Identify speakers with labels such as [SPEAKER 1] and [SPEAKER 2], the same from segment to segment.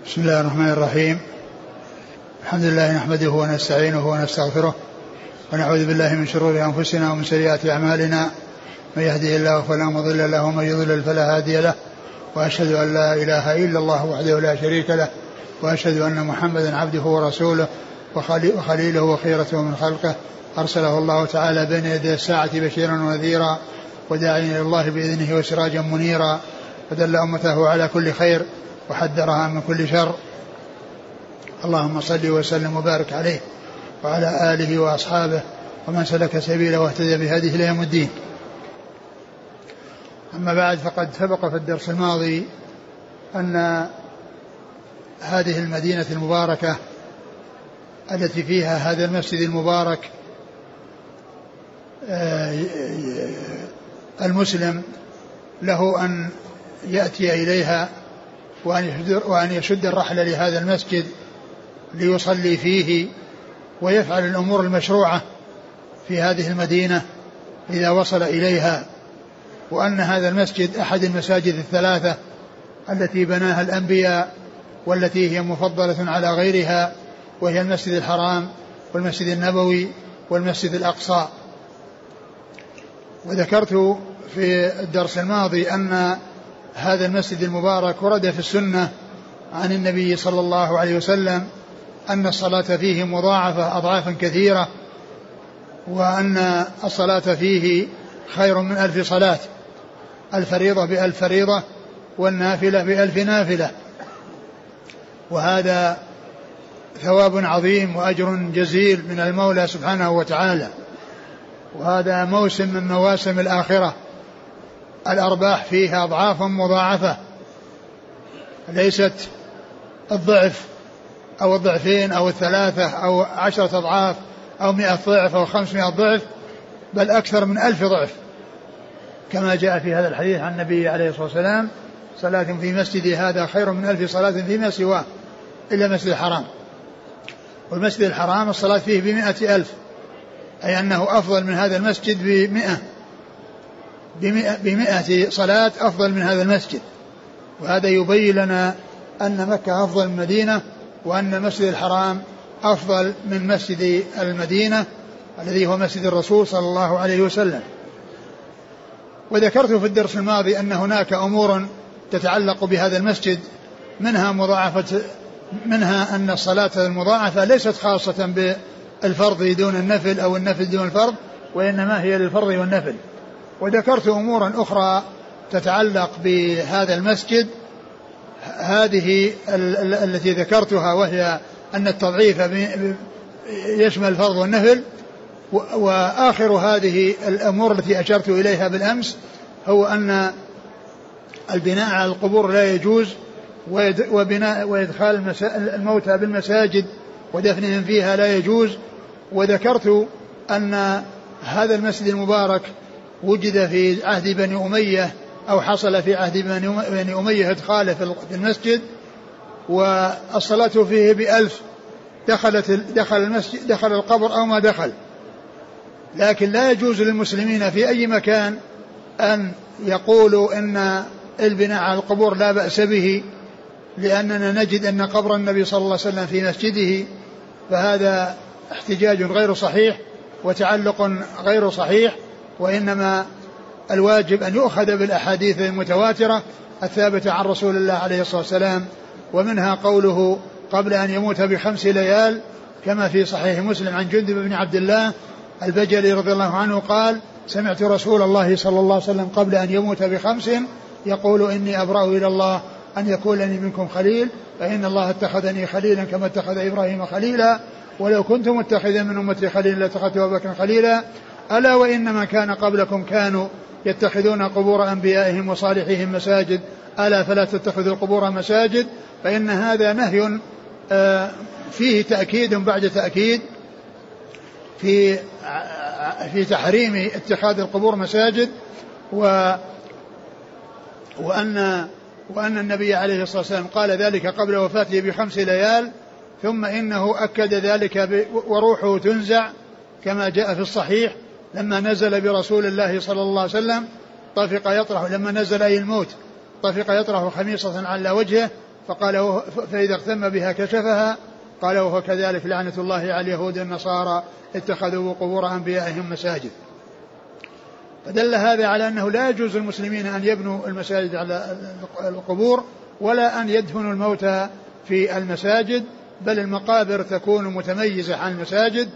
[SPEAKER 1] بسم الله الرحمن الرحيم. الحمد لله نحمده ونستعينه ونستغفره ونعوذ بالله من شرور أنفسنا ومن سيئات أعمالنا. من يهده الله فلا مضل له ومن يضلل فلا هادي له، وأشهد أن لا إله إلا الله وحده لا شريك له، وأشهد أن محمدا عبده ورسوله وخليله وخيرته من خلقه، أرسله الله تعالى بين يدي الساعة بشيرا ونذيرا وداعيا إلى الله بإذنه وسراجا منيرا، فدل أمته على كل خير وحذرها من كل شر. اللهم صل وسلم وبارك عليه وعلى آله وأصحابه ومن سلك سبيله واهتدى بهديه إلى يوم الدين. أما بعد، فقد سبق في الدرس الماضي أن هذه المدينة المباركة التي فيها هذا المسجد المبارك المسلم له أن يأتي إليها وأن يشد الرحل لهذا المسجد ليصلي فيه ويفعل الأمور المشروعة في هذه المدينة إذا وصل إليها، وأن هذا المسجد أحد المساجد الثلاثة التي بناها الأنبياء والتي هي مفضلة على غيرها، وهي المسجد الحرام والمسجد النبوي والمسجد الأقصى. وذكرت في الدرس الماضي أن هذا المسجد المبارك ورد في السنة عن النبي صلى الله عليه وسلم أن الصلاة فيه مضاعفة أضعافا كثيرة، وأن الصلاة فيه خير من 1000 صلاة، الفريضة ب1000 فريضة والنافلة ب1000 نافلة، وهذا ثواب عظيم وأجر جزيل من المولى سبحانه وتعالى. وهذا موسم من مواسم الآخرة، الأرباح فيها أضعاف مضاعفة، ليست الضعف أو الضعفين أو الثلاثة أو 10 أضعاف أو 100 ضعف أو 500 ضعف، بل أكثر من 1000 ضعف، كما جاء في هذا الحديث عن النبي عليه الصلاة والسلام: صلاة في مسجدي هذا خير من 1000 صلاة فيما سواه إلا مسجد الحرام. والمسجد الحرام الصلاة فيه ب100,000، أي أنه أفضل من هذا المسجد ب100 صلاة أفضل من هذا المسجد. وهذا يبين لنا أن مكة أفضل من المدينة، وأن مسجد الحرام أفضل من مسجد المدينة الذي هو مسجد الرسول صلى الله عليه وسلم. وذكرت في الدرس الماضي أن هناك أمور تتعلق بهذا المسجد، منها أن الصلاة المضاعفة ليست خاصة بالفرض دون النفل أو النفل دون الفرض، وإنما هي للفرض والنفل. وذكرت أمورا أخرى تتعلق بهذا المسجد، هذه التي ذكرتها، وهي أن التضعيف يشمل الفرض والنفل. وآخر هذه الأمور التي أشرت إليها بالأمس هو أن البناء على القبور لا يجوز، وإدخال الموتى بالمساجد ودفنهم فيها لا يجوز. وذكرت أن هذا المسجد المبارك وجد في عهد بني أمية، أو حصل في عهد بني أمية إدخاله في المسجد، والصلاة فيه ب1000، دخل المسجد، دخل القبر أو ما دخل. لكن لا يجوز للمسلمين في أي مكان أن يقولوا إن البناء على القبور لا بأس به، لأننا نجد أن قبر النبي صلى الله عليه وسلم في مسجده، فهذا احتجاج غير صحيح وتعلق غير صحيح. وإنما الواجب أن يؤخذ بالأحاديث المتواترة الثابتة عن رسول الله عليه الصلاة والسلام، ومنها قوله قبل أن يموت ب5 ليال، كما في صحيح مسلم عن جندب بن عبد الله البجلي رضي الله عنه قال: سمعت رسول الله صلى الله عليه وسلم قبل أن يموت ب5 يقول: إني أبرأ إلى الله أن يكون لي منكم خليل، فإن الله اتخذني خليلا كما اتخذ إبراهيم خليلا، ولو كنت متخذا من أمتي خليلا لاتخذت أبا بكر خليلا، ألا وإنما كان قبلكم كانوا يتخذون قبور أنبيائهم وصالحهم مساجد، ألا فلا تتخذوا القبور مساجد. فإن هذا نهي فيه تأكيد بعد تأكيد في تحريم اتخاذ القبور مساجد، وأن النبي عليه الصلاة والسلام قال ذلك قبل وفاته ب5 ليال، ثم إنه أكد ذلك وروحه تنزع، كما جاء في الصحيح لما نزل برسول الله صلى الله عليه وسلم طفق يطرح، لما نزل أي الموت طفق يطرح خميصة على وجهه فقال فإذا اغتم بها كشفها. قال وهو كذلك لعنة الله على اليهود والنصارى اتخذوا قبور أنبيائهم مساجد. فدل هذا على أنه لا يجوز للمسلمين أن يبنوا المساجد على القبور ولا أن يدفنوا الموتى في المساجد، بل المقابر تكون متميزة عن المساجد،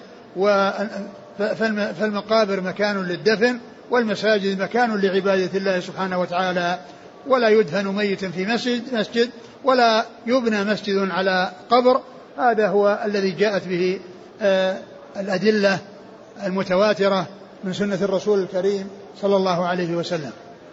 [SPEAKER 1] فالمقابر مكان للدفن والمساجد مكان لعبادة الله سبحانه وتعالى، ولا يدفن ميت في مسجد ولا يبنى مسجد على قبر. هذا هو الذي جاءت به الأدلة المتواترة من سنة الرسول الكريم صلى الله عليه وسلم.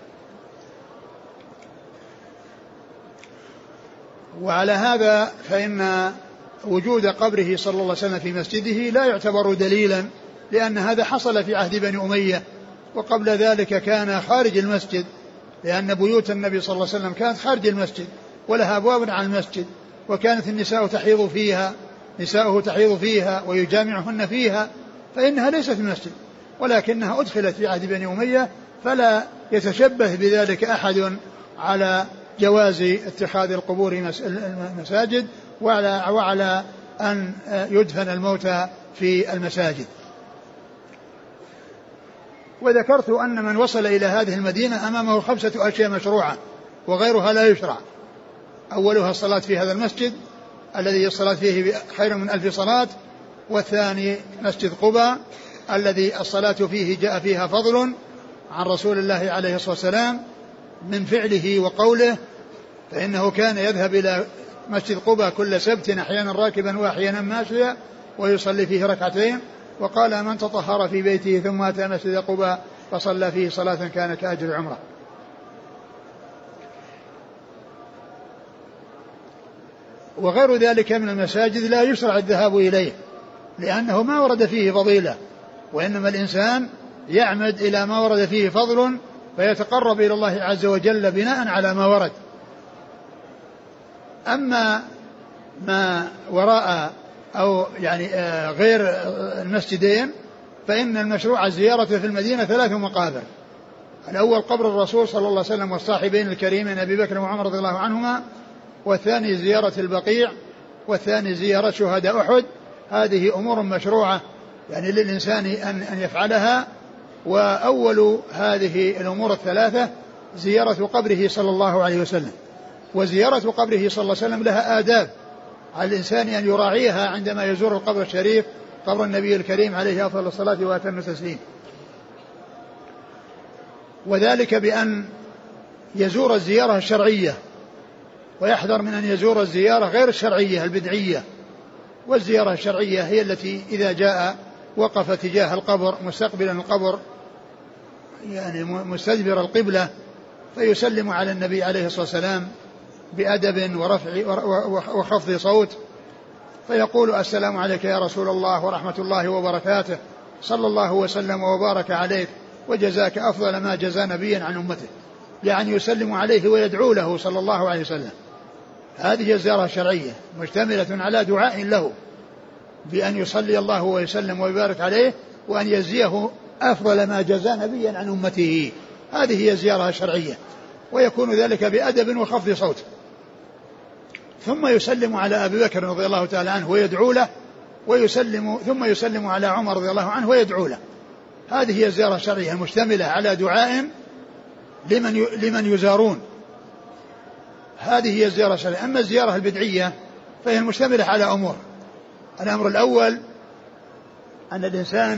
[SPEAKER 1] وعلى هذا فإن وجود قبره صلى الله عليه وسلم في مسجده لا يعتبر دليلا، لأن هذا حصل في عهد بني أمية، وقبل ذلك كان خارج المسجد، لأن بيوت النبي صلى الله عليه وسلم كانت خارج المسجد ولها أبواب على المسجد، وكانت النساء نساؤه تحيض فيها ويجامعهن فيها، فإنها ليست في المسجد، ولكنها أدخلت في عهد بني أمية، فلا يتشبه بذلك أحد على جواز اتخاذ القبور مساجد وعلى أن يدفن الموتى في المساجد. وذكرت أن من وصل إلى هذه المدينة أمامه 5 أشياء مشروعة وغيرها لا يشرع. أولها الصلاة في هذا المسجد الذي الصلاة فيه خير من 1000 صلاة، والثاني مسجد قباء الذي الصلاة فيه جاء فيها فضل عن رسول الله عليه الصلاة والسلام من فعله وقوله، فإنه كان يذهب إلى مسجد قباء كل سبت أحيانا راكبا وأحيانا ماشيا ويصلي فيه 2 ركعتين، وقال من تطهر في بيته ثم أتى مسجد قباء فصلى فيه صلاة كان كأجر عمره. وغير ذلك من المساجد لا يشرع الذهاب إليه، لأنه ما ورد فيه فضيلة، وإنما الإنسان يعمد إلى ما ورد فيه فضل فيتقرب إلى الله عز وجل بناء على ما ورد. أما ما وراء أو يعني غير المسجدين فإن المشروع زيارة في المدينة 3 مقابر. الأول قبر الرسول صلى الله عليه وسلم والصاحبين الكريمين أبي بكر وعمر رضي الله عنهما، والثاني زيارة البقيع، والثاني زيارة شهداء أحد. هذه أمور مشروعة يعني للإنسان أن يفعلها. وأول هذه الأمور 3 زيارة قبره صلى الله عليه وسلم. وزيارة قبره صلى الله عليه وسلم لها آداب على الإنسان أن يراعيها عندما يزور القبر الشريف، قبر النبي الكريم عليه أفضل الصلاة وأتم التسليم، وذلك بأن يزور الزيارة الشرعية، ويحذر من أن يزور الزيارة غير الشرعية البدعية. والزيارة الشرعية هي التي إذا جاء وقف تجاه القبر مستقبلا القبر يعني مستدبر القبلة، فيسلم على النبي عليه الصلاة والسلام بأدب ورفع وخفض صوت، فيقول السلام عليك يا رسول الله ورحمة الله وبركاته، صلى الله وسلم وبارك عليك وجزاك أفضل ما جزى نبيا عن أمته، يعني يسلم عليه ويدعو له صلى الله عليه وسلم. هذه الزيارة الشرعية مشتملة على دعاء له بأن يصلي الله ويسلم ويبارك عليه وأن يجزيه أفضل ما جزى نبيا عن أمته. هذه هي الزيارة الشرعية، ويكون ذلك بأدب وخفض صوت. ثم يسلم على أبي بكر رضي الله تعالى عنه ويدعو له، ثم يسلم على عمر رضي الله عنه ويدعو له. هذه هي الزيارة الشرعية المشتملة على دعاء لمن يزارون. هذه هي الزيارة الشرعية. أما الزيارة البدعية فهي المشتملة على أمور. الأمر الأول أن الإنسان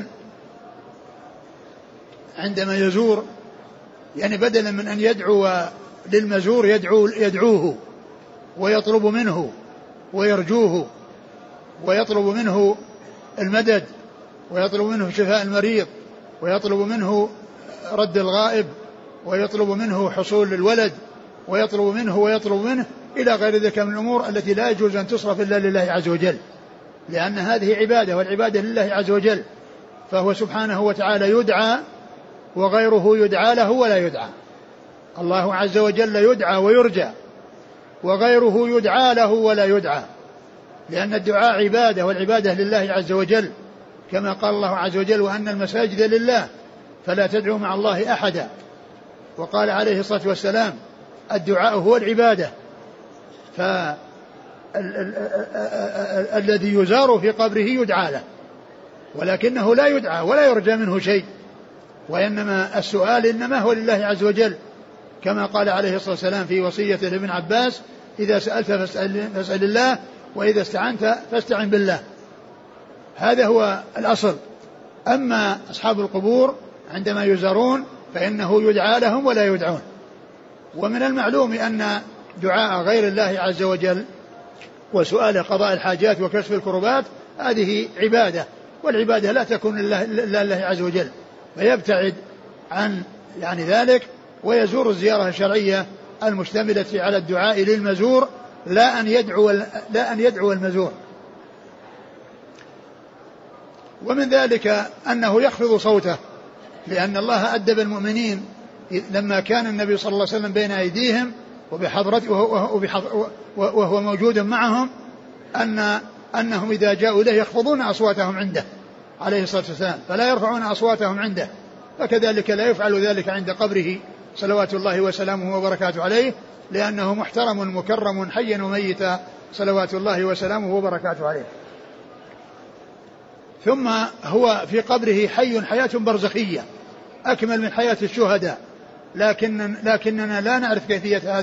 [SPEAKER 1] عندما يزور يعني بدلا من أن يدعو للمزور يدعوه ويطلب منه ويرجوه ويطلب منه المدد ويطلب منه شفاء المريض ويطلب منه رد الغائب ويطلب منه حصول الولد ويطلب منه إلى غير ذلك من الأمور التي لا يجوز أن تصرف إلا لله عز وجل، لأن هذه عبادة والعبادة لله عز وجل، فهو سبحانه وتعالى يدعى وغيره يدعى له ولا يدعى. الله عز وجل يدعى ويرجى، وغيره يدعى له ولا يدعى، لأن الدعاء عبادة والعبادة لله عز وجل، كما قال الله عز وجل وأن المساجد لله فلا تدعوا مع الله أحدا. وقال عليه الصلاة والسلام الدعاء هو العبادة، الذي يزار في قبره يدعى له، ولكنه لا يدعى ولا يرجى منه شيء، وإنما السؤال إنما هو لله عز وجل، كما قال عليه الصلاة والسلام في وصية لابن عباس: إذا سألت فاسأل الله، وإذا استعنت فاستعن بالله. هذا هو الأصل. أما أصحاب القبور عندما يزارون فإنه يدعى لهم ولا يدعون. ومن المعلوم أن دعاء غير الله عز وجل وسؤال قضاء الحاجات وكشف الكربات هذه عبادة، والعبادة لا تكون إلا لله عز وجل، فيبتعد عن ذلك ويزور الزيارة الشرعية المشتملة على الدعاء للمزور لا أن يدعو المزور. ومن ذلك أنه يخفض صوته، لأن الله أدب المؤمنين لما كان النبي صلى الله عليه وسلم بين أيديهم وبحضرته وهو موجود معهم أنهم إذا جاءوا إليه يخفضون أصواتهم عنده عليه الصلاة والسلام، فلا يرفعون أصواتهم عنده. فكذلك لا يفعل ذلك عند قبره صلوات الله وسلامه وبركاته عليه، مُحترم مكرم حيا وميتا صلوات الله وسلامه وبركاته عليه. ثم هو في قبره حي حياة برزخية أكمل من حياة الشهداء، لكننا لا نعرف كيفية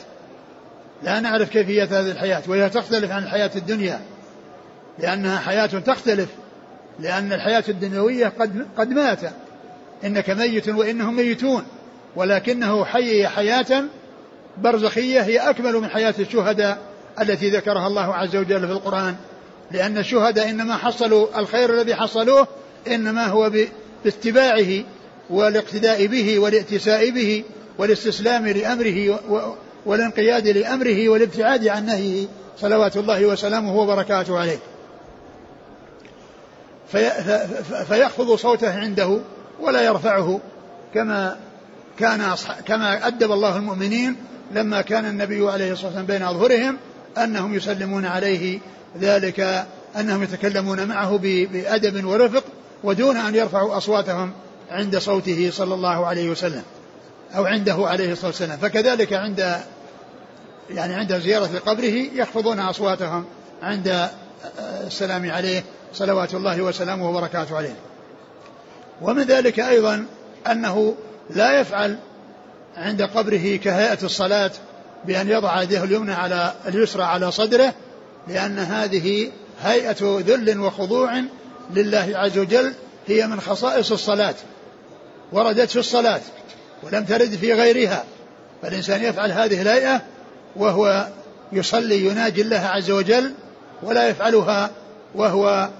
[SPEAKER 1] هذه الحياة، وهي تختلف عن الحياة الدنيا، لأنها حياة تختلف، لأن الحياة الدنيوية قد مات، إنك ميت وإنهم ميتون، ولكنه حي حياة برزخية هي أكمل من حياة الشهداء التي ذكرها الله عز وجل في القرآن، لأن الشهداء إنما حصلوا الخير الذي حصلوه إنما هو باتباعه والاقتداء به والائتساء به والاستسلام لأمره والانقياد لأمره والابتعاد عن نهيه صلوات الله وسلامه وبركاته عليه. فيخفض صوته عنده ولا يرفعه، كما أدب الله المؤمنين لما كان النبي عليه الصلاة والسلام بين أظهرهم أنهم يسلمون عليه، ذلك أنهم يتكلمون معه بأدب ورفق ودون أن يرفعوا أصواتهم عند صوته صلى الله عليه وسلم أو عنده عليه الصلاة والسلام. فكذلك عند زيارة قبره يخفضون أصواتهم عند السلام عليه صلوات الله وسلامه وبركاته عليه. ومن ذلك أيضا أنه لا يفعل عند قبره كهيئة الصلاة بأن يضع يده اليسرى على صدره، لأن هذه هيئة ذل وخضوع لله عز وجل، هي من خصائص الصلاة، وردت في الصلاة ولم ترد في غيرها. فالإنسان يفعل هذه الهيئة وهو يصلي يناجي الله عز وجل، ولا يفعلها وهو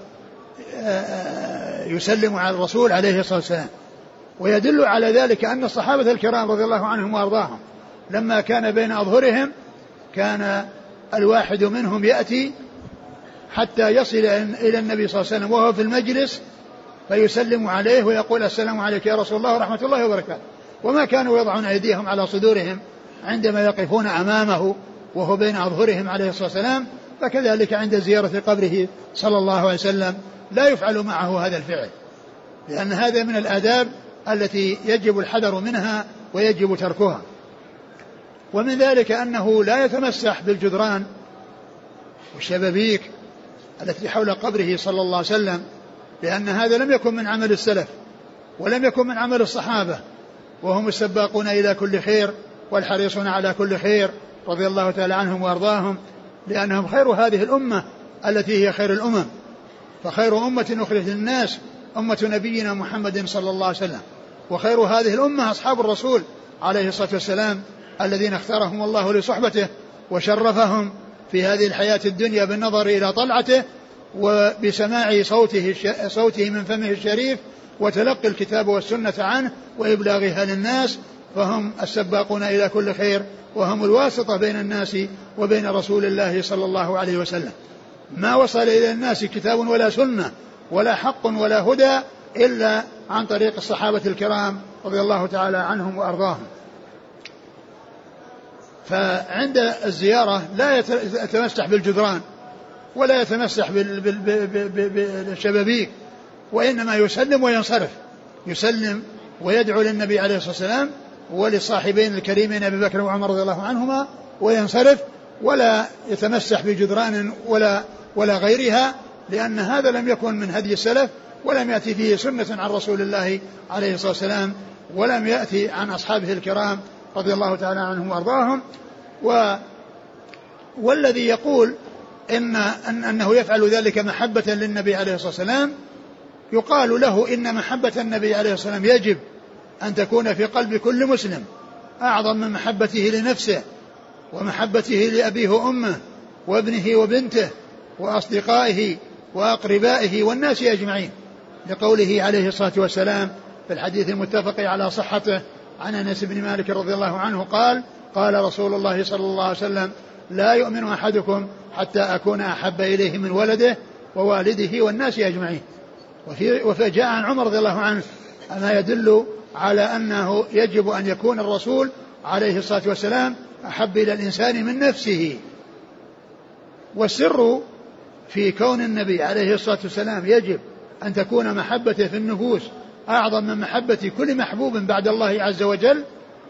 [SPEAKER 1] يسلم على الرسول عليه الصلاة والسلام. ويدل على ذلك أن الصحابة الكرام رضي الله عنهم وأرضاهم لما كان بين أظهرهم كان الواحد منهم يأتي حتى يصل إلى النبي صلى الله عليه وسلم وهو في المجلس فيسلم عليه ويقول: السلام عليك يا رسول الله ورحمة الله وبركاته. وما كانوا يضعون أيديهم على صدورهم عندما يقفون أمامه وهو بين أظهرهم عليه الصلاة والسلام. فكذلك عند زيارة قبره صلى الله عليه وسلم لا يفعل معه هذا الفعل، لأن هذا من الآداب التي يجب الحذر منها ويجب تركها. ومن ذلك أنه لا يتمسح بالجدران والشبابيك التي حول قبره صلى الله عليه وسلم، لأن هذا لم يكن من عمل السلف ولم يكن من عمل الصحابة، وهم السباقون إلى كل خير والحريصون على كل خير رضي الله تعالى عنهم وأرضاهم، لأنهم خير هذه الأمة التي هي خير الأمم. فخير أمة أخرجت للناس أمة نبينا محمد صلى الله عليه وسلم، وخير هذه الأمة أصحاب الرسول عليه الصلاة والسلام الذين اختارهم الله لصحبته وشرفهم في هذه الحياة الدنيا بالنظر إلى طلعته وبسماع صوته من فمه الشريف وتلقي الكتاب والسنة عنه وإبلاغها للناس. فهم السباقون إلى كل خير، وهم الواسطة بين الناس وبين رسول الله صلى الله عليه وسلم. ما وصل إلى الناس كتاب ولا سنة ولا حق ولا هدى إلا عن طريق الصحابة الكرام رضي الله تعالى عنهم وأرضاهم. فعند الزيارة لا يتمسح بالجدران ولا يتمسح بالشبابيك، وإنما يسلم وينصرف، يسلم ويدعو للنبي عليه الصلاة والسلام وللصاحبين الكريمين أبي بكر وعمر رضي الله عنهما وينصرف، ولا يتمسح بجدران ولا غيرها، لأن هذا لم يكن من هدي السلف، ولم يأتي فيه سنة عن رسول الله عليه الصلاة والسلام، ولم يأتي عن أصحابه الكرام رضي الله تعالى عنهم وأرضاهم. والذي يقول أنه يفعل ذلك محبة للنبي عليه الصلاة والسلام يقال له إن محبة النبي عليه الصلاة والسلام يجب أن تكون في قلب كل مسلم أعظم من محبته لنفسه ومحبته لأبيه وأمه وابنه وبنته وأصدقائه وأقربائه والناس أجمعين، لقوله عليه الصلاة والسلام في الحديث المتفق على صحته عن أنس بن مالك رضي الله عنه قال: قال رسول الله صلى الله عليه وسلم: لا يؤمن أحدكم حتى أكون أحب إليه من ولده ووالده والناس أجمعين. وفجاء عن عمر رضي الله عنه ما يدل على أنه يجب أن يكون الرسول عليه الصلاة والسلام أحب إلى الإنسان من نفسه. والسر في كون النبي عليه الصلاة والسلام يجب أن تكون محبته في النفوس أعظم من محبة كل محبوب بعد الله عز وجل،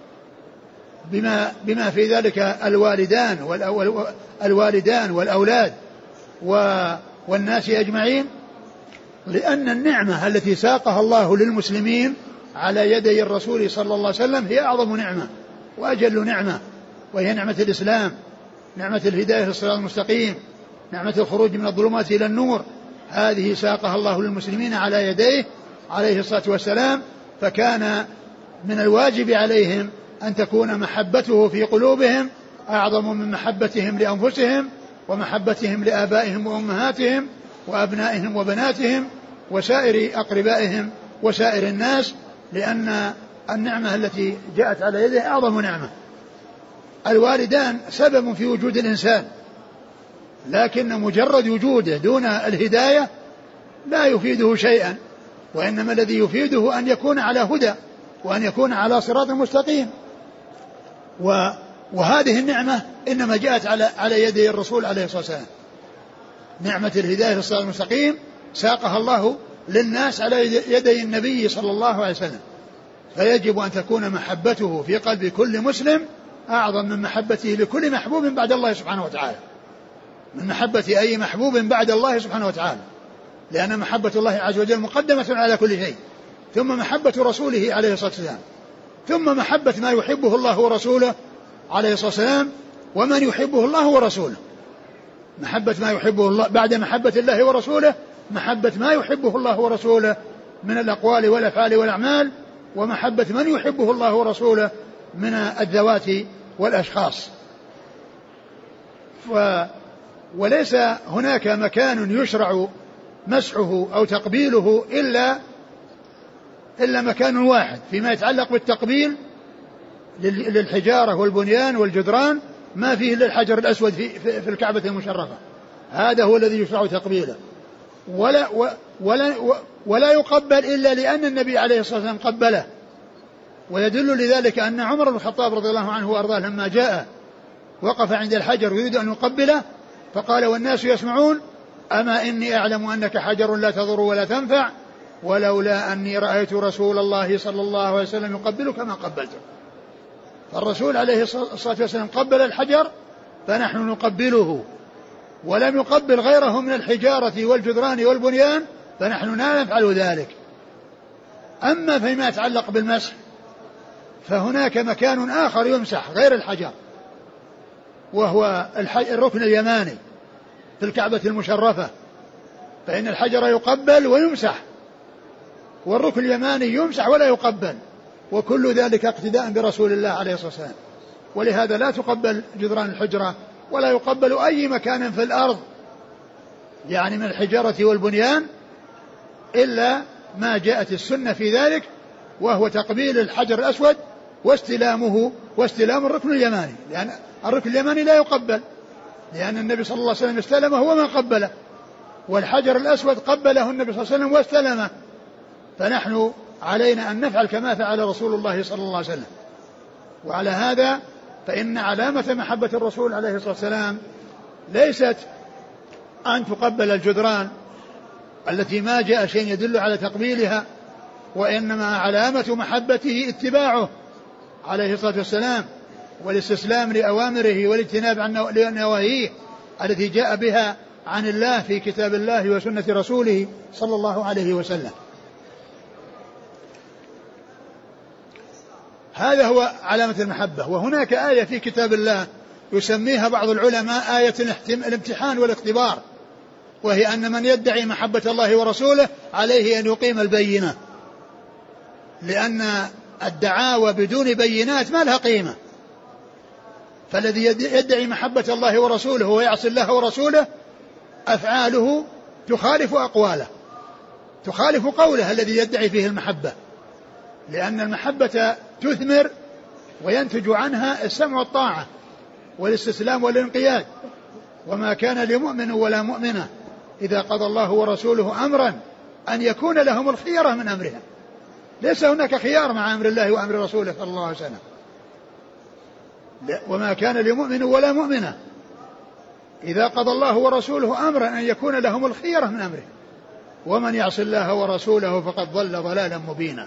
[SPEAKER 1] بما في ذلك الوالدان والأولاد والناس أجمعين، لأن النعمة التي ساقها الله للمسلمين على يدي الرسول صلى الله عليه وسلم هي أعظم نعمة وأجل نعمة، وهي نعمة الإسلام، نعمة الهداية للصراط المستقيم، نعمة الخروج من الظلمات إلى النور. هذه ساقها الله للمسلمين على يديه عليه الصلاة والسلام، فكان من الواجب عليهم أن تكون محبته في قلوبهم أعظم من محبتهم لأنفسهم ومحبتهم لآبائهم وأمهاتهم وأبنائهم وبناتهم وسائر أقربائهم وسائر الناس، لأن النعمة التي جاءت على يده أعظم نعمة. الوالدان سبب في وجود الإنسان، لكن مجرد وجوده دون الهداية لا يفيده شيئا، وإنما الذي يفيده أن يكون على هدى وأن يكون على صراط مستقيم. وهذه النعمة إنما جاءت على يدي الرسول عليه الصلاة والسلام، نعمة الهداية للصراط المستقيم ساقها الله للناس على يدي النبي صلى الله عليه وسلم، فيجب أن تكون محبته في قلب كل مسلم أعظم من محبته لكل محبوب بعد الله سبحانه وتعالى، من محبة أي محبوب بعد الله سبحانه وتعالى، لأن محبة الله عز وجل مقدمة على كل شيء، ثم محبة رسوله عليه الصلاة والسلام، ثم محبة ما يحبه الله ورسوله عليه الصلاة والسلام، ومن يحبه الله ورسوله. محبة ما يحبه الله بعد محبة الله ورسوله، محبة ما يحبه الله ورسوله من الأقوال والأفعال والأعمال، ومحبة من يحبه الله ورسوله من الذوات والأشخاص. وليس هناك مكان يشرع مسحه أو تقبيله إلا مكان واحد فيما يتعلق بالتقبيل للحجارة والبنيان والجدران، ما فيه إلا الحجر الأسود في الكعبة المشرفة، هذا هو الذي يشرع تقبيله، ولا يقبل إلا لأن النبي عليه الصلاة والسلام قبله. ويدل لذلك أن عمر بن الخطاب رضي الله عنه وأرضاه لما جاء وقف عند الحجر يريد أن يقبله، فقال والناس يسمعون: أما إني أعلم أنك حجر لا تضر ولا تنفع، ولولا أني رأيت رسول الله صلى الله عليه وسلم يقبلك ما قبلته. فالرسول عليه الصلاة والسلام قبل الحجر فنحن نقبله، ولم يقبل غيره من الحجارة والجدران والبنيان فنحن لا نفعل ذلك. أما فيما يتعلق بالمسح فهناك مكان آخر يمسح غير الحجر، وهو الركن اليماني في الكعبة المشرفة، فإن الحجر يقبل ويمسح، والركن اليماني يمسح ولا يقبل، وكل ذلك اقتداء برسول الله عليه الصلاة والسلام. ولهذا لا تقبل جدران الحجرة ولا يقبل أي مكان في الأرض يعني من الحجارة والبنيان إلا ما جاءت السنة في ذلك، وهو تقبيل الحجر الأسود واستلام الركن اليماني، لأن الركن اليماني لا يقبل، لأن النبي صلى الله عليه وسلم استلمه وما قبله، والحجر الأسود قبله النبي صلى الله عليه وسلم واستلمه، فنحن علينا أن نفعل كما فعل رسول الله صلى الله عليه وسلم. وعلى هذا فإن علامة محبة الرسول عليه الصلاة والسلام ليست أن تقبل الجدران التي ما جاء شيء يدل على تقبيلها، وإنما علامة محبته اتباعه عليه الصلاة والسلام، والاستسلام لأوامره والاجتناب عن نواهيه التي جاء بها عن الله في كتاب الله وسنة رسوله صلى الله عليه وسلم. هذا هو علامة المحبة. وهناك آية في كتاب الله يسميها بعض العلماء آية الامتحان والاختبار، وهي أن من يدعي محبة الله ورسوله عليه أن يقيم البينة، لأن الدعاوى بدون بينات ما لها قيمة. فالذي يدعي محبة الله ورسوله ويعصي الله ورسوله أفعاله تخالف أقواله، تخالف قوله الذي يدعي فيه المحبة، لأن المحبة تثمر وينتج عنها السمع والطاعة والاستسلام والانقياد. وما كان لمؤمن ولا مؤمنة إذا قضى الله ورسوله أمرا أن يكون لهم الخيرة من أمرهم. ليس هناك خيار مع أمر الله وأمر رسوله صلى الله عليه وسلم. وما كان لمؤمن ولا مؤمنة إذا قضى الله ورسوله أمرا أن يكون لهم الخيرة من أمرهم ومن يعص الله ورسوله فقد ضل ضلالا مبينا.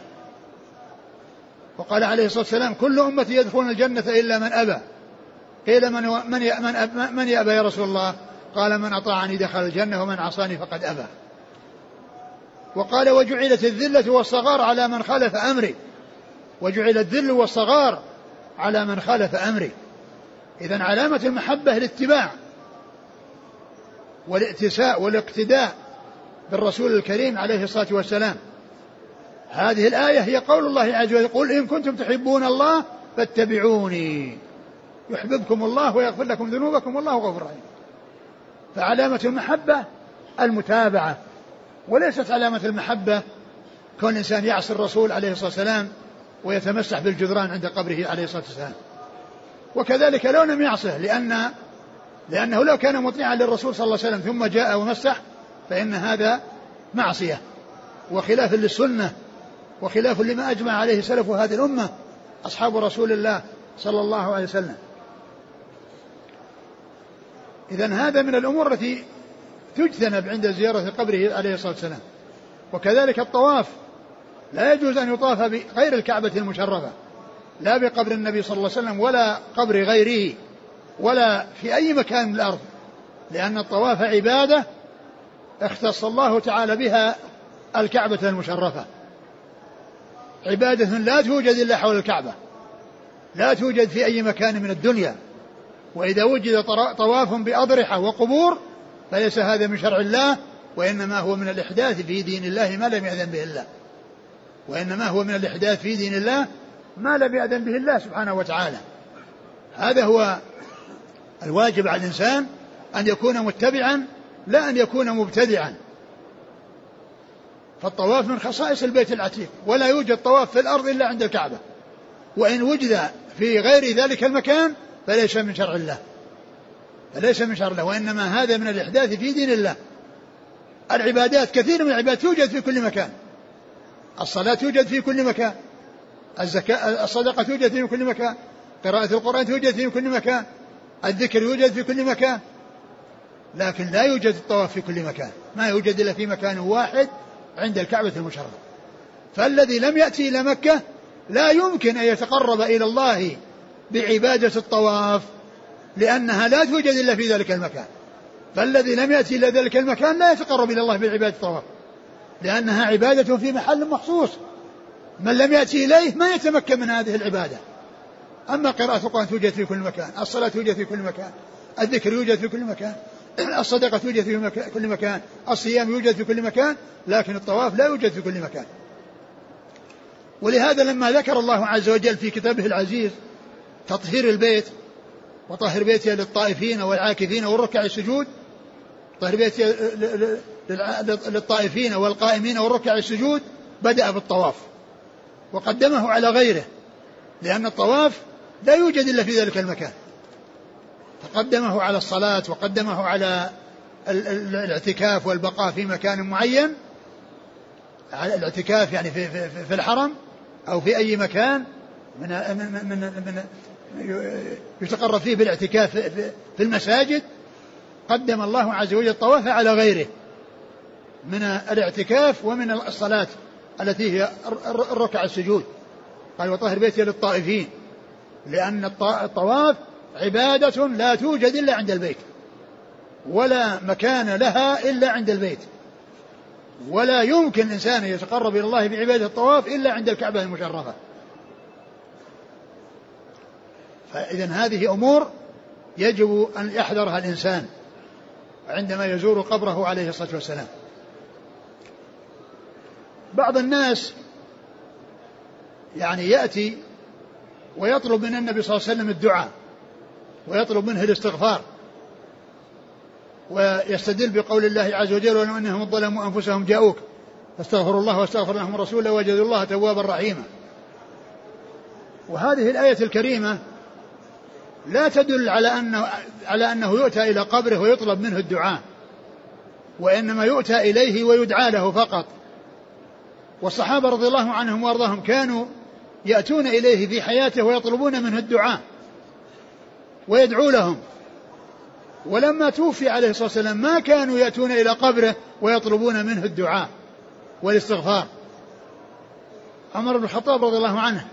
[SPEAKER 1] وقال عليه الصلاة والسلام كل أمتي يدخلون الجنة إلا من أبى. قيل من يأبى يا رسول الله؟ قال من أطاعني دخل الجنة ومن عصاني فقد أبى. وقال وجعلت الذلة والصغار على من خالف أمري. وجعل الذل والصغار على من خالف أمري. إذن علامة المحبة الاتباع والائتساء والاقتداء بالرسول الكريم عليه الصلاة والسلام. هذه الآية هي قول الله عز وجل قل إن كنتم تحبون الله فاتبعوني يحببكم الله ويغفر لكم ذنوبكم والله غفور رحيم. فعلامة المحبة المتابعة، وليست علامة المحبة كون الإنسان يعصي الرسول عليه الصلاة والسلام ويتمسح بالجدران عند قبره عليه الصلاة والسلام. وكذلك لو لم يعصه لأنه لو كان مطيعا للرسول صلى الله عليه وسلم ثم جاء ومسح فإن هذا معصية وخلاف للسنة وخلاف لما أجمع عليه سلف هذه الأمة أصحاب رسول الله صلى الله عليه وسلم. إذن هذا من الأمور التي تجتنب عند زيارة قبره عليه الصلاة والسلام. وكذلك الطواف لا يجوز أن يطاف بغير الكعبة المشرفة، لا بقبر النبي صلى الله عليه وسلم ولا قبر غيره ولا في أي مكان من الأرض، لأن الطواف عبادة اختص الله تعالى بها الكعبة المشرفة، عبادة لا توجد إلا حول الكعبة، لا توجد في أي مكان من الدنيا. وإذا وجد طواف بأضرحة وقبور فليس هذا من شرع الله، وإنما هو من الإحداث في دين الله ما لم يأذن به الله، وإنما هو من الإحداث في دين الله ما لم يأذن به الله سبحانه وتعالى. هذا هو الواجب على الإنسان أن يكون متبعا لا أن يكون مبتدعا. فالطواف من خصائص البيت العتيق، ولا يوجد طواف في الأرض إلا عند الكعبة، وإن وجد في غير ذلك المكان فليس من شرع الله، فليس من شرع الله، وإنما هذا من الإحداث في دين الله. العبادات كثير من العبادات توجد في كل مكان، الصلاة توجد في كل مكان، الصدقة توجد في كل مكان، قراءة القرآن توجد في كل مكان، الذكر يوجد في كل مكان، لكن لا يوجد الطواف في كل مكان، ما يوجد إلا في مكان واحد عند الكعبة المشرفة. فالذي لم يأتي إلى مكة لا يمكن أن يتقرب إلى الله بعبادة الطواف، لأنها لا توجد إلا في ذلك المكان. فالذي لم يأتي إلى ذلك المكان لا يتقرب إلى الله بعبادة الطواف، لأنها عبادة في محل مخصوص، من لم يأتي إليه ما يتمكن من هذه العبادة. أما قراءة القرآن توجد في كل مكان، الصلاة توجد في كل مكان، الذكر يوجد في كل مكان، الصدقة توجد في كل مكان، الصيام يوجد في كل مكان، لكن الطواف لا يوجد في كل مكان. ولهذا لما ذكر الله عز وجل في كتابه العزيز تطهير البيت وطهر بيتي للطائفين والعاكفين والركع السجود، طهر بيتي للطائفين والقائمين والركع السجود، بدأ بالطواف وقدمه على غيره، لأن الطواف لا يوجد إلا في ذلك المكان، فقدمه على الصلاة وقدمه على الاعتكاف والبقاء في مكان معين، على الاعتكاف يعني في الحرم أو في أي مكان من يتقرب فيه بالاعتكاف في المساجد. قدم الله عز وجل الطواف على غيره من الاعتكاف ومن الصلاة التي هي الركع السجود. قال وطهر بيتي للطائفين لأن الطواف عبادة لا توجد إلا عند البيت، ولا مكان لها إلا عند البيت، ولا يمكن الإنسان يتقرب إلى الله بعبادة الطواف إلا عند الكعبة المشرفة. فإذن هذه أمور يجب أن يحذرها الإنسان عندما يزور قبره عليه الصلاة والسلام. بعض الناس يعني يأتي ويطلب من النبي صلى الله عليه وسلم الدعاء ويطلب منه الاستغفار، ويستدل بقول الله عز وجل: ولو أنهم ظلموا أنفسهم جاءوك فاستغفروا الله واستغفر لهم الرسول لوجدوا الله توابا رحيما. وهذه الآية الكريمة لا تدل على أنه يؤتى إلى قبره ويطلب منه الدعاء، وإنما يؤتى إليه ويدعى له فقط. والصحابة رضي الله عنهم وارضاهم كانوا يأتون إليه في حياته ويطلبون منه الدعاء ويدعو لهم، ولما توفي عليه الصلاة والسلام ما كانوا يأتون إلى قبره ويطلبون منه الدعاء والاستغفار. عمر بن الخطاب رضي الله عنه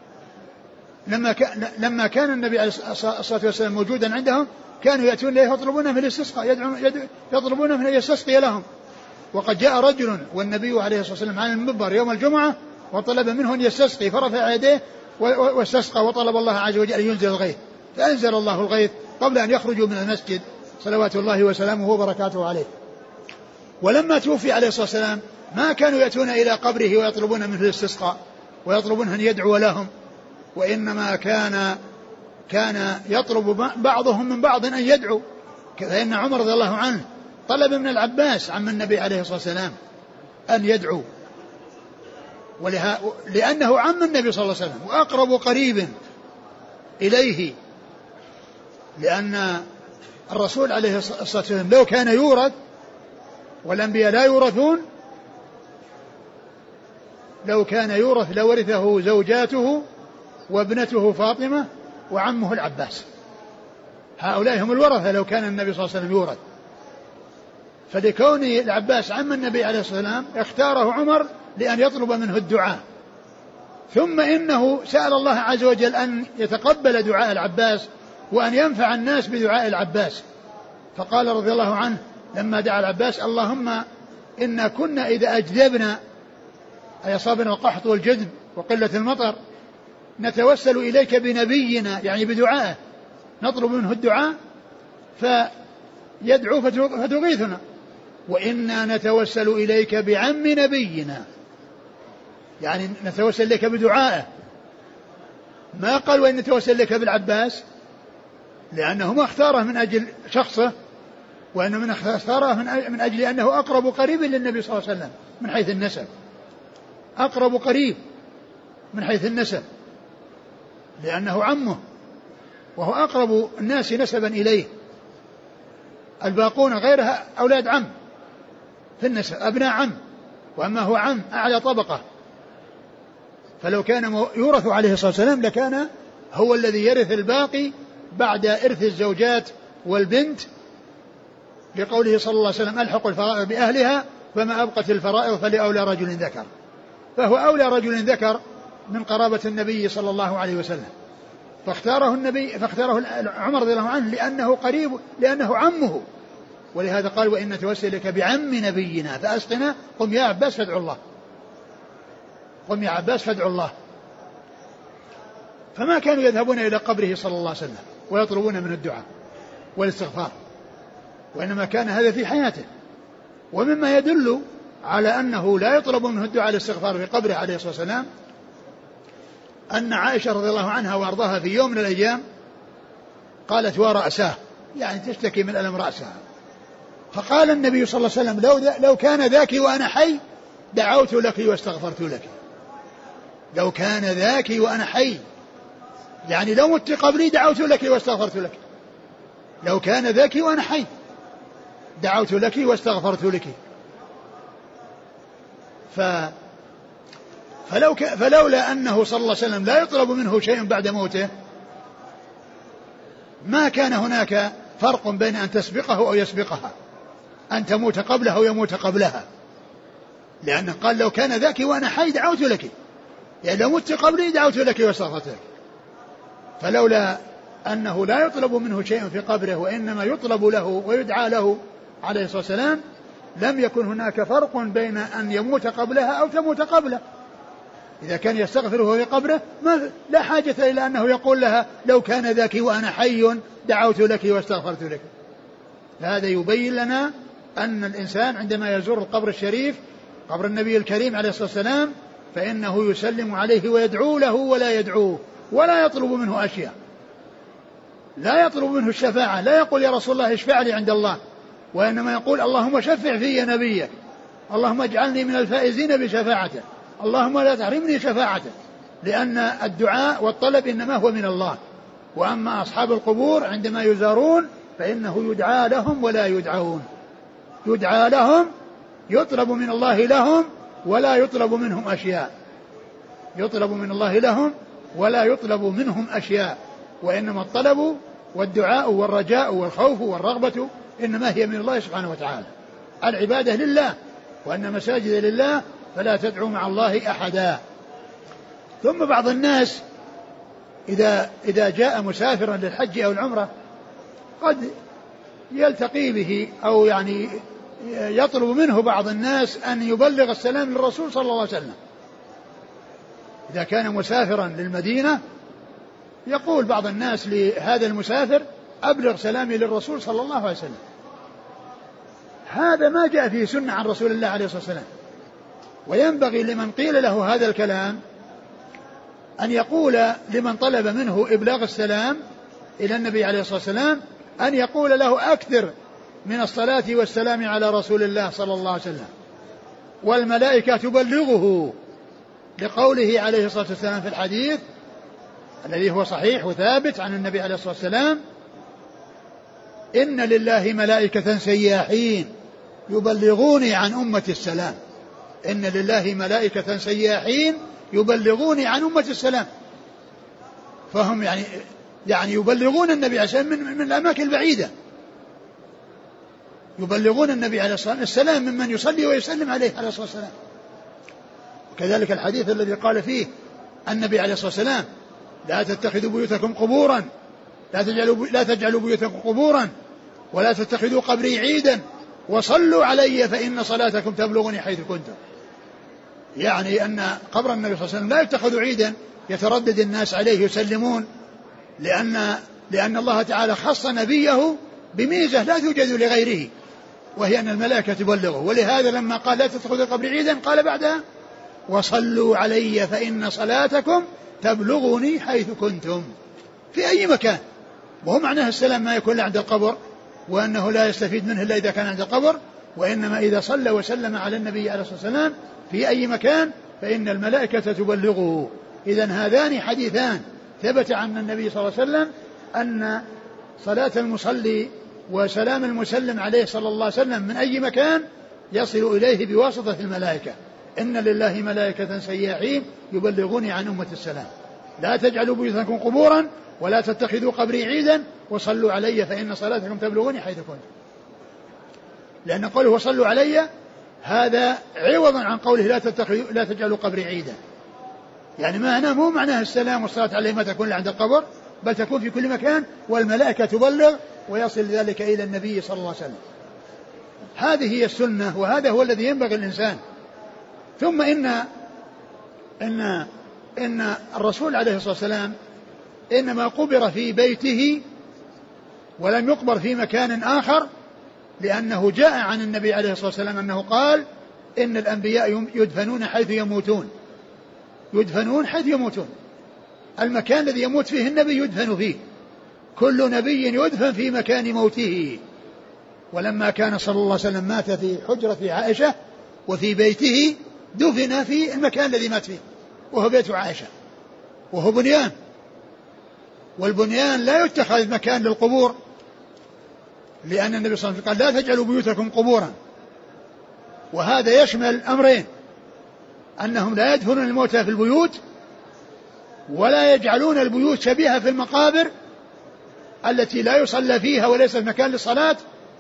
[SPEAKER 1] لما كان النبي عليه الصلاة والسلام موجودا عندهم كانوا يأتون إليه ويطلبون منه الاستسقاء، يطلبون منه يستسقي لهم. وقد جاء رجل والنبي عليه الصلاة والسلام على المنبر يوم الجمعة وطلب منه أن يستسقي، فرفع يديه واستسقى وطلب الله عز وجل أن ينزل الغيث، فأنزل الله الغيث قبل أن يخرجوا من المسجد صلوات الله وسلامه وبركاته عليه. ولما توفي عليه الصلاة والسلام ما كانوا يأتون إلى قبره ويطلبون منه الاستسقاء ويطلبون أن يدعو لهم، وإنما كان يطلب بعضهم من بعض أن يدعو. فإن عمر رضي الله عنه طلب من العباس عم النبي عليه الصلاة والسلام أن يدعو، لأنه عم النبي صلى الله عليه وسلم وأقرب قريب إليه، لأن الرسول عليه الصلاة والسلام لو كان يورث، والأنبياء لا يورثون، لو كان يورث لورثه زوجاته وابنته فاطمة وعمه العباس، هؤلاء هم الورثة لو كان النبي صلى الله عليه وسلم يورث. فلكون العباس عم النبي عليه الصلاة والسلام اختاره عمر لأن يطلب منه الدعاء، ثم إنه سأل الله عز وجل أن يتقبل دعاء العباس وأن ينفع الناس بدعاء العباس، فقال رضي الله عنه لما دعا العباس: اللهم إنا كنا إذا أجدبنا، أي أصابنا القحط والجدب وقلة المطر، نتوسل إليك بنبينا، يعني بدعائه، نطلب منه الدعاء فيدعو فتغيثنا، وإنا نتوسل إليك بعم نبينا، يعني نتوسل إليك بدعائه. ما قال وإن نتوسل إليك بالعباس، لأنه ما اختاره من أجل شخصه، وإنه من اختاره من أجل أنه أقرب قريب للنبي صلى الله عليه وسلم من حيث النسب، أقرب قريب من حيث النسب، لأنه عمه وهو أقرب الناس نسبا إليه. الباقون غيرها أولاد عم في النسب، أبناء عم، وأما هو عم أعلى طبقة. فلو كان يورث عليه الصلاة والسلام لكان هو الذي يرث الباقي بعد إرث الزوجات والبنت، لقوله صلى الله عليه وسلم: ألحق الفرائض بأهلها فما أبقت الفرائض فلأولى رجل ذكر. فهو أولى رجل ذكر من قرابة النبي صلى الله عليه وسلم، فاختاره عمر رضي الله عنه لأنه قريب، لأنه عمه، ولهذا قال: وإن نتوسل لك بعم نبينا فأسقنا، قم يا عباس فادعوا الله، قم يا عباس فادعوا الله. فما كانوا يذهبون إلى قبره صلى الله عليه وسلم ويطلبون من الدعاء والاستغفار، وإنما كان هذا في حياته. ومما يدل على أنه لا يطلب منه الدعاء والاستغفار في قبره عليه الصلاة والسلام أن عائشة رضي الله عنها وأرضاها في يوم من الأيام قالت: ورأساه، يعني تشتكي من ألم رأسها، فقال النبي صلى الله عليه وسلم: لو كان ذاك وأنا حي دعوت لك واستغفرت لك. لو كان ذاك وأنا حي، يعني لو مت قبلي دعوت لك واستغفرت لك. لو كان ذاك وأنا حي دعوت لك واستغفرت لك. فلولا أنه صلى الله عليه وسلم لا يطلب منه شيء بعد موته ما كان هناك فرق بين أن تسبقه أو يسبقها، أن تموت قبله أو يموت قبلها، لأنه قال: لو كان ذاك وأنا حي دعوت لك، يعني لو مت قبلي دعوت لك واستغفرت لك. فلولا أنه لا يطلب منه شيء في قبره وإنما يطلب له ويدعى له عليه الصلاة والسلام لم يكن هناك فرق بين أن يموت قبلها أو تموت قبله. إذا كان يستغفره في قبره لا حاجة إلى أنه يقول لها لو كان ذاك وأنا حي دعوت لك واستغفرت لك. هذا يبين لنا أن الإنسان عندما يزور القبر الشريف قبر النبي الكريم عليه الصلاة والسلام فإنه يسلم عليه ويدعو له ولا يدعوه ولا يطلب منه أشياء، لا يطلب منه الشفاعة، لا يقول يا رسول الله اشفع لي عند الله، وإنما يقول اللهم شفع في نبيك، اللهم اجعلني من الفائزين بشفاعته، اللهم لا تحرمني شفاعته، لأن الدعاء والطلب إنما هو من الله. وأما أصحاب القبور عندما يزارون فإنه يدعى لهم ولا يدعون، يدعى لهم يطلب من الله لهم ولا يطلب منهم أشياء، يطلب من الله لهم ولا يطلب منهم أشياء، وإنما الطلب والدعاء والرجاء والخوف والرغبة إنما هي من الله سبحانه وتعالى. العبادة لله، وأن مساجد لله فلا تدعوا مع الله أحدا. ثم بعض الناس إذا جاء مسافرا للحج أو العمرة قد يلتقي به أو يعني يطلب منه بعض الناس أن يبلغ السلام للرسول صلى الله عليه وسلم. إذا كان مسافرا للمدينة يقول بعض الناس لهذا المسافر أبلغ سلامي للرسول صلى الله عليه وسلم. هذا ما جاء فيه سنة عن رسول الله عليه الصلاة والسلام. وينبغي لمن قيل له هذا الكلام أن يقول لمن طلب منه إبلاغ السلام إلى النبي عليه الصلاة والسلام أن يقول له أكثر من الصلاة والسلام على رسول الله صلى الله عليه وسلم، والملائكة تبلغه، لقوله عليه الصلاة والسلام في الحديث الذي هو صحيح وثابت عن النبي عليه الصلاة والسلام: إن لله ملائكة سياحين يبلغوني عن أمة السلام. إن لله ملائكة سياحين يبلغوني عن أمة السلام. فهم يعني يبلغون النبي عليه الصلاة والسلام من الأماكن البعيدة، يبلغون النبي عليه الصلاة والسلام السلام ممن يصلي ويسلم عليه عليه الصلاة والسلام. وكذلك الحديث الذي قال فيه النبي عليه الصلاة والسلام: لا تتخذوا بيوتكم قبورا، لا تجعلوا بيوتكم قبورا، ولا تتخذوا قبري عيدا، وصلوا علي فإن صلاتكم تبلغني حيث كنتم. يعني أن قبر النبي صلى الله عليه وسلم لا يتخذ عيدا يتردد الناس عليه يسلمون، لأن الله تعالى خص نبيه بميزة لا توجد لغيره، وهي أن الملائكة تبلغه. ولهذا لما قال لا تتخذوا قبري عيدا قال بعدها: وصلوا علي فإن صلاتكم تبلغني حيث كنتم، في أي مكان. وهو معناه السلام ما يكون عند القبر، وأنه لا يستفيد منه إلا إذا كان عند القبر، وإنما إذا صلى وسلم على النبي عليه الصلاة والسلام في أي مكان فإن الملائكة تبلغه. إذن هذان حديثان ثبت عن النبي صلى الله عليه وسلم أن صلاة المصلي وسلام المسلم عليه صلى الله عليه وسلم من أي مكان يصل إليه بواسطة الملائكة. إن لله ملائكة سياحين يبلغوني عن أمة السلام. لا تجعلوا بيوتكم قبورا ولا تتخذوا قبري عيدا وصلوا علي فإن صلاتكم تبلغوني حيث كنتم. لأن قوله وصلوا علي هذا عوضا عن قوله لا تجعلوا قبري عيدا. يعني مو معناه السلام والصلاة عليه ما تكون عند القبر، بل تكون في كل مكان، والملائكة تبلغ ويصل ذلك إلى النبي صلى الله عليه وسلم. هذه هي السنة، وهذا هو الذي ينبغي الإنسان. ثم إن الرسول عليه الصلاة والسلام إنما قبر في بيته ولم يقبر في مكان آخر، لأنه جاء عن النبي عليه الصلاة والسلام أنه قال: إن الأنبياء يدفنون حيث يموتون، يدفنون حيث يموتون. المكان الذي يموت فيه النبي يدفن فيه، كل نبي يدفن في مكان موته. ولما كان صلى الله عليه وسلم مات في حجرة عائشة وفي بيته دفن في المكان الذي مات فيه، وهو بيت عائشة، وهو بنيان، والبنيان لا يتخذ مكان للقبور، لأن النبي صلى الله عليه وسلم قال: لا تجعلوا بيوتكم قبورا. وهذا يشمل أمرين: أنهم لا يدفنون الموتى في البيوت، ولا يجعلون البيوت شبيهة في المقابر التي لا يصلى فيها وليس مكان للصلاة،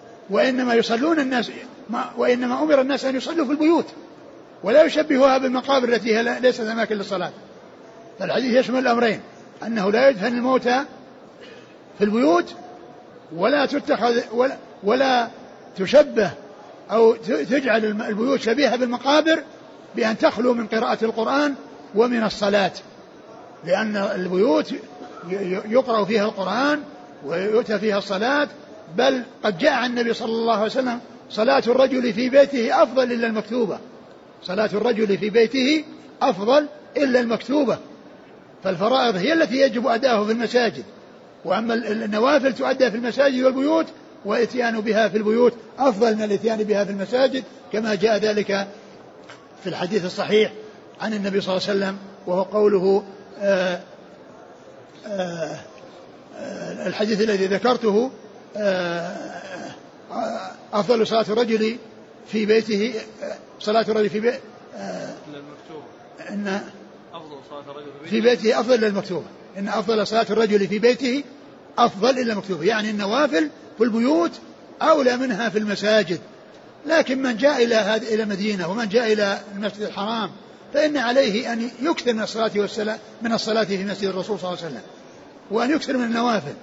[SPEAKER 1] وإنما أمر الناس أن يصلوا في البيوت ولا يشبهوها بالمقابر التي ليست أماكن للصلاة. فالحديث يشمل الأمرين: أنه لا يدفن الموتى في البيوت ولا تتخذ ولا تشبه أو تجعل البيوت شبيهة بالمقابر بأن تخلو من قراءة القرآن ومن الصلاة، لأن البيوت يقرأ فيها القرآن ويؤتى فيها الصلاة، بل قد جاء عن النبي صلى الله عليه وسلم صلاة الرجل في بيته أفضل إلا المكتوبة، صلاة الرجل في بيته أفضل إلا المكتوبة. فالفرائض هي التي يجب أداءها في المساجد، وأما النوافل تؤدى في المساجد والبيوت، وإتيان بها في البيوت أفضل من الإتيان بها في المساجد، كما جاء ذلك في الحديث الصحيح عن النبي صلى الله عليه وسلم، وهو قوله الحديث الذي ذكرته أفضل صلاة الرجل في بيته صلاة الرجل في بيته إن أفضل صلاة الرجل في بيته أفضل إلى المكتوبة، إن أفضل صلاة الرجل في بيته أفضل إلى المكتوبة، يعني النوافل في البيوت أولى منها في المساجد. لكن من جاء إلى المدينة ومن جاء إلى المسجد الحرام فإن عليه أن يكثر من الصلاة والسلام من الصلاة في مسجد الرسول صلى الله عليه وسلم، وأن يكثر من النوافل،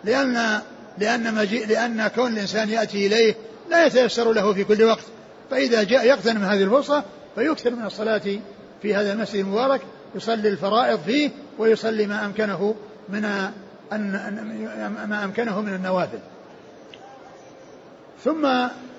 [SPEAKER 1] لأن كون الإنسان يأتي إليه لا يتيسر له في كل وقت، فإذا جاء يغتنم هذه الفرصة فيكثر من الصلاة في هذا المسجد المبارك، يصلي الفرائض فيه ويصلي ما أمكنه من النوافل. ثم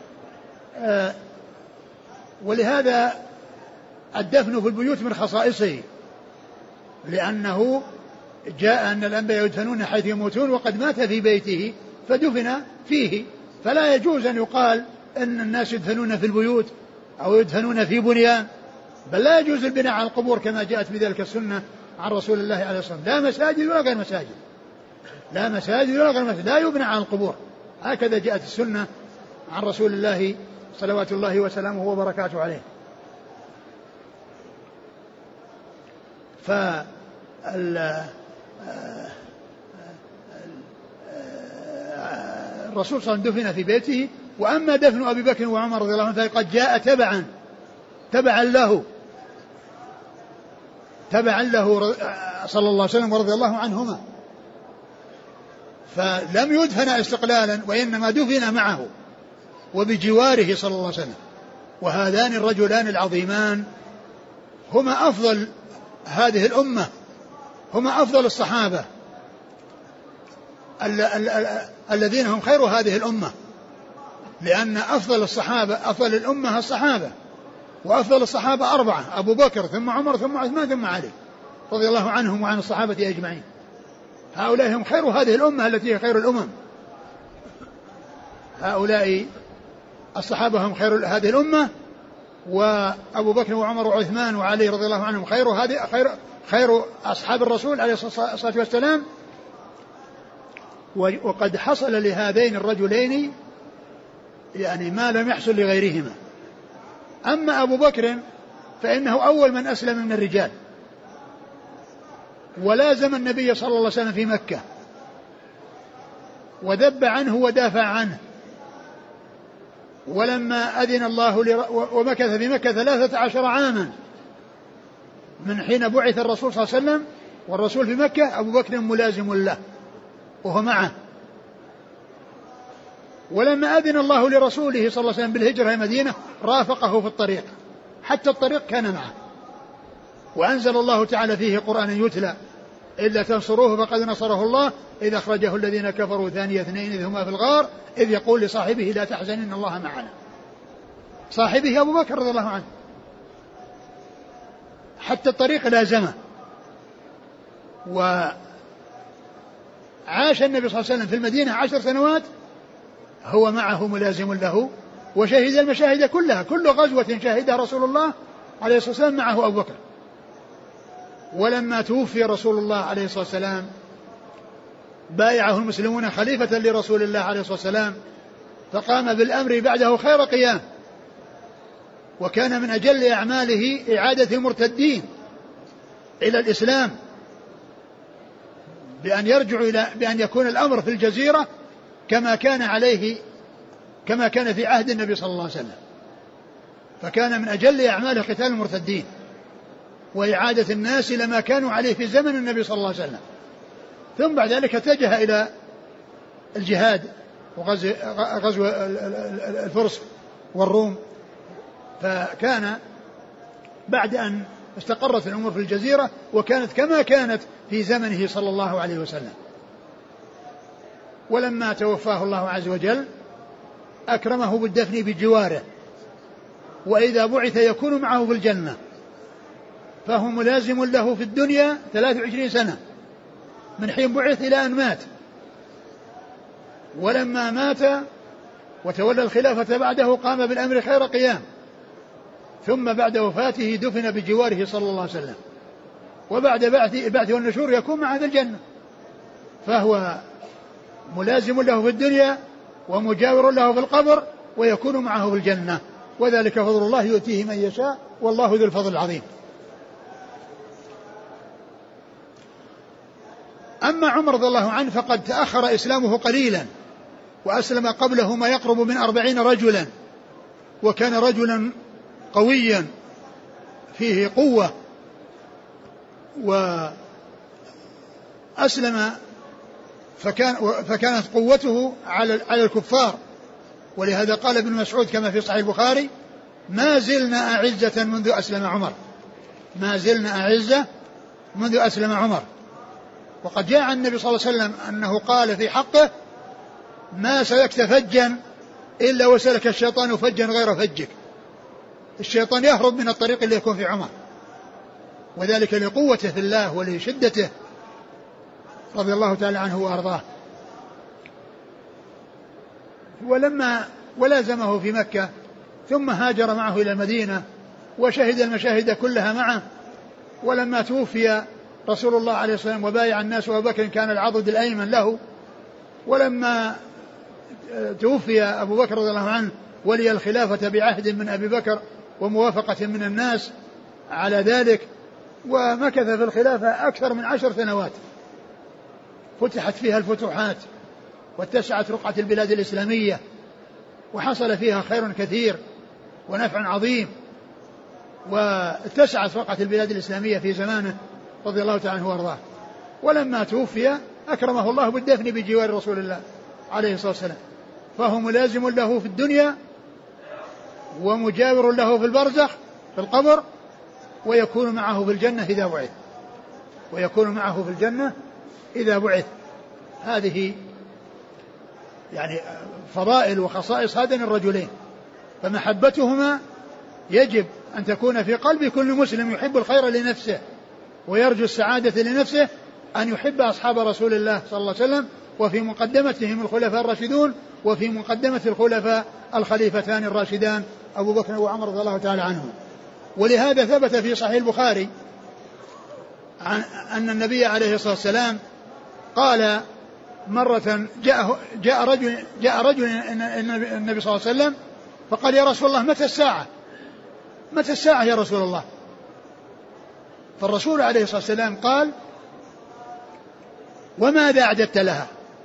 [SPEAKER 1] ولهذا الدفن في البيوت من خصائصه، لأنه جاء أن الأنبياء يدفنون حيث يموتون، وقد مات في بيته فدفن فيه، فلا يجوز أن يقال أن الناس يدفنون في البيوت أو يدفنون في بنيان، بل لا يجوز البناء على القبور كما جاءت بذلك السنة عن رسول الله عليه الصلاة والسلام، لا مساجد ولا غير مساجد، لا مساجد ولا غير مساجد، لا يبنى على القبور، هكذا جاءت السنة عن رسول الله صلوات الله وسلامه وبركاته عليه. الرسول صلى الله عليه وسلم دفن في بيته. وأما دفن أبي بكر وعمر رضي الله عنه فقد جاء تبعا له صلى الله عليه وسلم ورضي الله عنهما، فلم يدفن استقلالا وإنما دفن معه وبجواره صلى الله عليه وسلم. وهذان الرجلان العظيمان هما أفضل هذه الأمة، هما أفضل الصحابة الذين هم خير هذه الأمة، لأن أفضل الأمة الصحابة، وأفضل الصحابة 4: أبو بكر ثم عمر ثم عثمان ثم علي رضي الله عنهم وعن الصحابة أجمعين. هؤلاء هم خير هذه الأمة التي هي خير الأمم، هؤلاء الصحابة هم خير هذه الأمة، وأبو بكر وعمر وعثمان وعلي رضي الله عنهم خير أصحاب الرسول عليه الصلاة والسلام. وقد حصل لهذين الرجلين يعني ما لم يحصل لغيرهما. أما أبو بكر فإنه أول من أسلم من الرجال، ولازم النبي صلى الله عليه وسلم في مكة وذب عنه ودافع عنه، ولما أذن الله ومكث في مكة 13 عاما من حين بعث الرسول صلى الله عليه وسلم، والرسول في مكة أبو بكر ملازم له وهو معه. ولما أذن الله لرسوله صلى الله عليه وسلم بالهجرة إلى المدينة رافقه في الطريق، حتى الطريق كان معه. وأنزل الله تعالى فيه قرآن يتلى: إلا تنصروه فقد نصره الله إذ أخرجه الذين كفروا ثاني اثنين إذ هما في الغار إذ يقول لصاحبه لا تحزن إن الله معنا. صاحبه أبو بكر رضي الله عنه، حتى الطريق لازمه. وعاش النبي صلى الله عليه وسلم في المدينة 10 سنوات هو معه ملازم له، وشهد المشاهد كلها، كل غزوة شهدها رسول الله عليه الصلاة والسلام معه أبو بكر. ولما توفي رسول الله عليه الصلاة والسلام بايعه المسلمون خليفة لرسول الله عليه الصلاة والسلام، فقام بالأمر بعده خير قيام، وكان من أجل أعماله إعادة المرتدين إلى الإسلام، بأن يرجعوا بأن يكون الأمر في الجزيرة كما كان في عهد النبي صلى الله عليه وسلم. فكان من أجل أعماله قتال المرتدين وإعادة الناس إلى ما كانوا عليه في زمن النبي صلى الله عليه وسلم، ثم بعد ذلك اتجه إلى الجهاد وغزو الفرس والروم. فكان بعد أن استقرت الأمور في الجزيرة وكانت كما كانت في زمنه صلى الله عليه وسلم. ولما توفاه الله عز وجل أكرمه بالدفن بجواره، وإذا بعث يكون معه في الجنة، فهو ملازم له في الدنيا 23 سنة من حين بعث إلى أن مات. ولما مات وتولى الخلافة بعده قام بالأمر خير قيام، ثم بعد وفاته دفن بجواره صلى الله عليه وسلم، وبعد بعثه والنشور يكون مع هذا الجنة، فهو ملازم له في الدنيا ومجاور له في القبر ويكون معه في الجنة، وذلك فضل الله يؤتيه من يشاء والله ذو الفضل العظيم. أما عمر رضي الله عنه فقد تأخر إسلامه قليلا، وأسلم قبله ما يقرب من 40 رجلا، وكان رجلا قويا فيه قوة، وأسلم فكانت قوته على الكفار. ولهذا قال ابن مسعود كما في صحيح البخاري: ما زلنا أعزة منذ أسلم عمر، ما زلنا أعزة منذ أسلم عمر. وقد جاء عن النبي صلى الله عليه وسلم أنه قال في حقه: ما سلكت فجا إلا وسلك الشيطان فجا غير فجك. الشيطان يهرب من الطريق اللي يكون في عمر، وذلك لقوته في الله ولشدته رضي الله تعالى عنه وأرضاه. ولما ولازمه في مكة ثم هاجر معه إلى المدينة وشهد المشاهد كلها معه. ولما توفي رسول الله عليه الصلاة والسلام وبايع الناس وأبو بكر كان العضد الأيمن له، ولما توفي أبو بكر رضي الله عنه ولي الخلافة بعهد من أبي بكر وموافقة من الناس على ذلك، ومكث في الخلافة أكثر من 10 سنوات فتحت فيها الفتوحات واتسعت رقعة البلاد الإسلامية وحصل فيها خير كثير ونفع عظيم، واتسعت رقعة البلاد الإسلامية في زمانه رضي الله تعالى عنه وارضاه. ولما توفي أكرمه الله بالدفن بجوار رسول الله عليه الصلاة والسلام، فهو ملازم له في الدنيا ومجاور له في البرزخ في القبر، ويكون معه في الجنة إذا بعث، ويكون معه في الجنة إذا بعث. هذه يعني فضائل وخصائص هذين الرجلين، فمحبتهما يجب أن تكون في قلب كل مسلم يحب الخير لنفسه ويرجو السعادة لنفسه، أن يحب أصحاب رسول الله صلى الله عليه وسلم، وفي مقدمتهم الخلفاء الراشدون، وفي مقدمة الخلفاء الخليفتان الراشدان أبو بكر وعمر رضي الله تعالى عنهم. ولهذا ثبت في صحيح البخاري أن النبي عليه الصلاة والسلام قال مرة جاء رجل النبي صلى الله عليه وسلم فقال: يا رسول الله متى الساعة؟ متى الساعة يا رسول الله؟ فالرسول عليه الصلاة والسلام قال: وماذا أعددت لها؟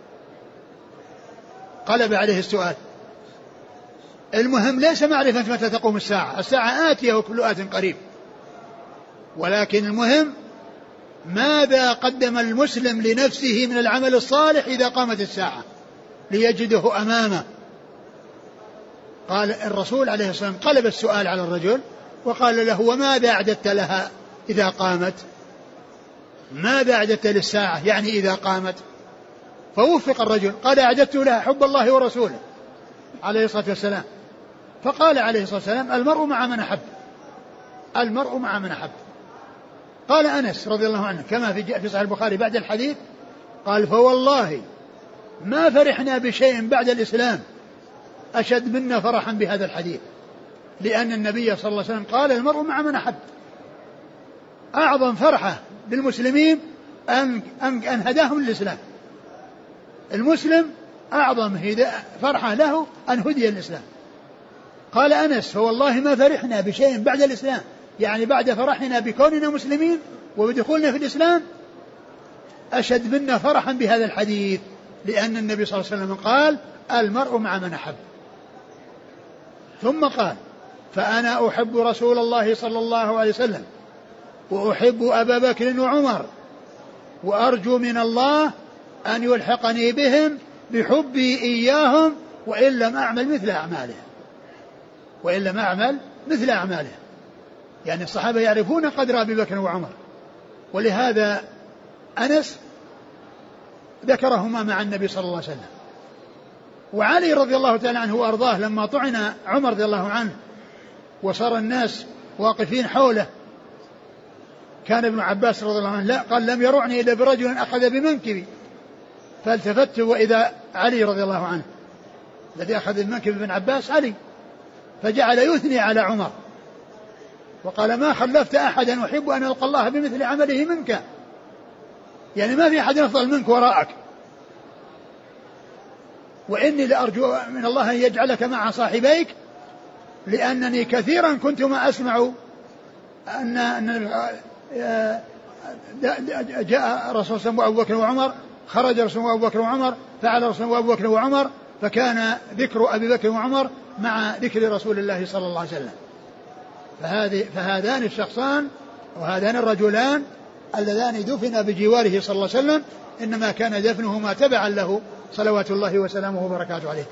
[SPEAKER 1] قلب عليه السؤال. المهم ليس معرفة متى تقوم الساعة، الساعة آتية وكل آت قريب، ولكن المهم ماذا قدم المسلم لنفسه من العمل الصالح إذا قامت الساعة ليجده أمامه. قال الرسول عليه الصلاة والسلام قلب السؤال على الرجل وقال له: وماذا أعددت لها إذا قامت؟ ماذا أعددت للساعة يعني إذا قامت؟ فوفق الرجل قال: أعددت لها حب الله ورسوله عليه الصلاة والسلام. فقال عليه الصلاة والسلام: المرء مع من أحب، المرء مع من أحب. قال أنس رضي الله عنه كما في صحيح البخاري بعد الحديث قال: فوالله ما فرحنا بشيء بعد الإسلام أشد منا فرحا بهذا الحديث، لأن النبي صلى الله عليه وسلم قال: المرء مع من أحب. أعظم فرحة للمسلمين أن هداهم للإسلام. المسلم أعظم فرحة له أن هدي الإسلام. قال أنس: فوالله ما فرحنا بشيء بعد الإسلام، يعني بعد فرحنا بكوننا مسلمين وبدخولنا في الإسلام أشد منا فرحا بهذا الحديث، لأن النبي صلى الله عليه وسلم قال: المرء مع من أحب. ثم قال: فأنا أحب رسول الله صلى الله عليه وسلم وأحب أبا بكر وعمر وأرجو من الله أن يلحقني بهم بحبي إياهم وإن لم أعمل مثل أعمالهم، وإن لم أعمل مثل أعمالهم. يعني الصحابة يعرفون قدر أبي بكر وعمر، ولهذا أنس ذكرهما مع النبي صلى الله عليه وسلم. وعلي رضي الله تعالى عنه وأرضاه لما طعن عمر رضي الله عنه وصار الناس واقفين حوله، كان ابن عباس رضي الله عنه لا قال لم يرعني إلا برجل أخذ بمنكبي، فالتفت وإذا علي رضي الله عنه الذي أخذ بمنكب ابن عباس علي، فجعل يثني على عمر وقال ما خلفت أحدا أحب أن ألقى الله بمثل عمله منك، يعني ما في أحد أفضل منك وراءك، وإني لأرجو من الله أن يجعلك مع صاحبيك، لأنني كثيرا كنت ما أسمع أن جاء رسول الله أبو بكر وعمر، خرج رسول الله أبو بكر وعمر، فعل رسول الله أبو بكر وعمر، فكان ذكر أبي بكر وعمر مع ذكر رسول الله صلى الله عليه وسلم. فهذان الشخصان وهذان الرجلان اللذان دفن بجواره صلى الله عليه وسلم إنما كان دفنهما تبعا له صلوات الله وسلامه وبركاته عليه.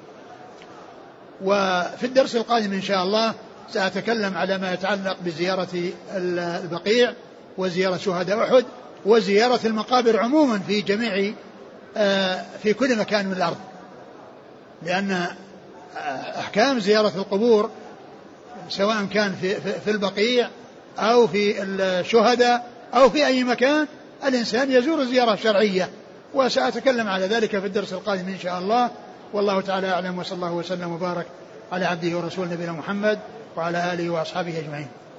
[SPEAKER 1] وفي الدرس القادم إن شاء الله سأتكلم على ما يتعلق بزيارة البقيع وزيارة شهداء أحد وزيارة المقابر عموما في جميع في كل مكان من الأرض، لأن أحكام زيارة القبور سواء كان في البقيع أو في الشهداء أو في أي مكان الإنسان يزور زيارة شرعية، وسأتكلم على ذلك في الدرس القادم إن شاء الله. والله تعالى أعلم، وصلى الله وسلم وبارك على عبده ورسوله نبينا محمد وعلى آله وأصحابه أجمعين.